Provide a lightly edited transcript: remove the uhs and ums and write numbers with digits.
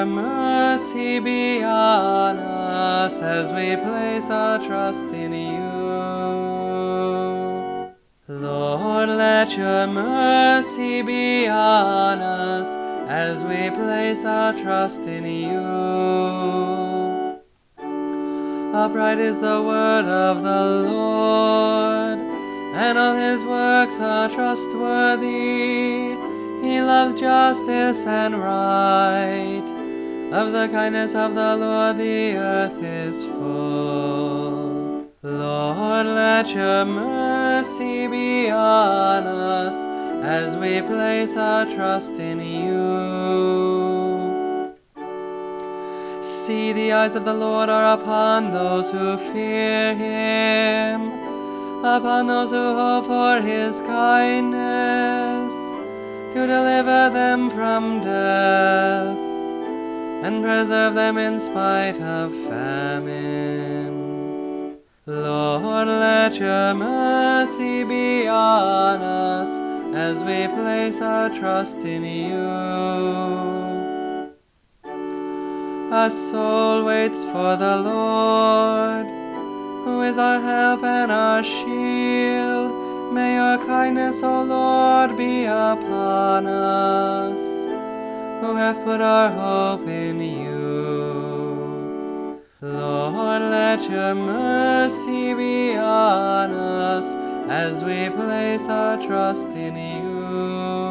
your mercy be on us as we place our trust in you. Lord, let your mercy be on us as we place our trust in you. Upright is the word of the Lord, and all his works are trustworthy. He loves justice and right. Of the kindness of the Lord the earth is full. Lord, let your mercy be on us as we place our trust in you. See, the eyes of the Lord are upon those who fear him, upon those who hope for his kindness, to deliver them from death and preserve them in spite of famine. Lord, let your mercy be on us as we place our trust in you. Our soul waits for the Lord, who is our help and our shield. May your kindness, O Lord, be upon us, who have put our hope in you. Lord, let your mercy be on us as we place our trust in you.